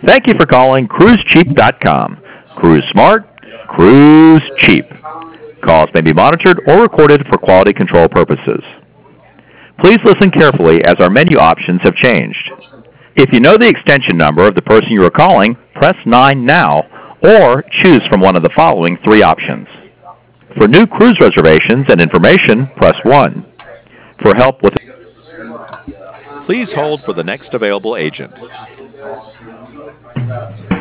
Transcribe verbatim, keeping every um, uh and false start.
Thank you for calling cruise cheap dot com. Cruise smart, cruise cheap. Calls may be monitored or recorded for quality control purposes. Please listen carefully as our menu options have changed. If you know the extension number of the person you are calling, press nine now or choose from one of the following three options. For new cruise reservations and information, press one. For help with... Please hold for the next available agent.